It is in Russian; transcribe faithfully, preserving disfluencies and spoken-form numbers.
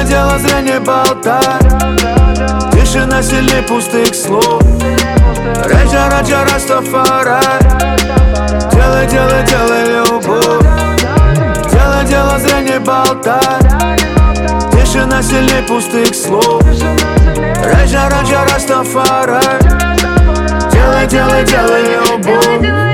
дело, зря не болтай. Тишина сильней пустых слов. Раджа, раджа, растафарай. Делай, делай, делай любовь. Делай дело, зря не болтай. Тишина сильней пустых слов. Раджа, раджа, растафарай. Делай, делай, делай любовь.